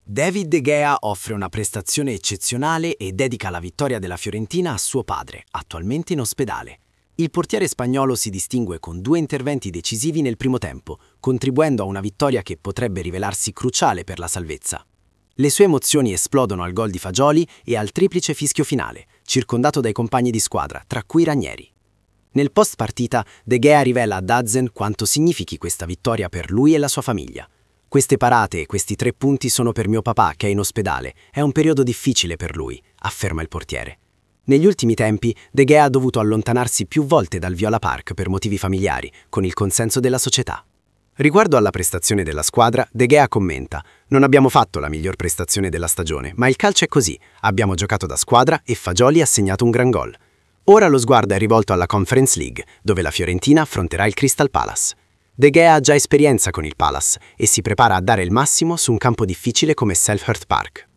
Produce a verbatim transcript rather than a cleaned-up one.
David De Gea offre una prestazione eccezionale e dedica la vittoria della Fiorentina a suo padre, attualmente in ospedale. Il portiere spagnolo si distingue con due interventi decisivi nel primo tempo, contribuendo a una vittoria che potrebbe rivelarsi cruciale per la salvezza. Le sue emozioni esplodono al gol di Fagioli e al triplice fischio finale, circondato dai compagni di squadra, tra cui Ranieri. Nel post partita, De Gea rivela a Dazen quanto significhi questa vittoria per lui e la sua famiglia. Queste parate e questi tre punti sono per mio papà che è in ospedale. È un periodo difficile per lui, afferma il portiere. Negli ultimi tempi, De Gea ha dovuto allontanarsi più volte dal Viola Park per motivi familiari, con il consenso della società. Riguardo alla prestazione della squadra, De Gea commenta: «Non abbiamo fatto la miglior prestazione della stagione, ma il calcio è così. Abbiamo giocato da squadra e Fagioli ha segnato un gran gol. Ora lo sguardo è rivolto alla Conference League, dove la Fiorentina affronterà il Crystal Palace». De Gea ha già esperienza con il Palace e si prepara a dare il massimo su un campo difficile come Selhurst Park.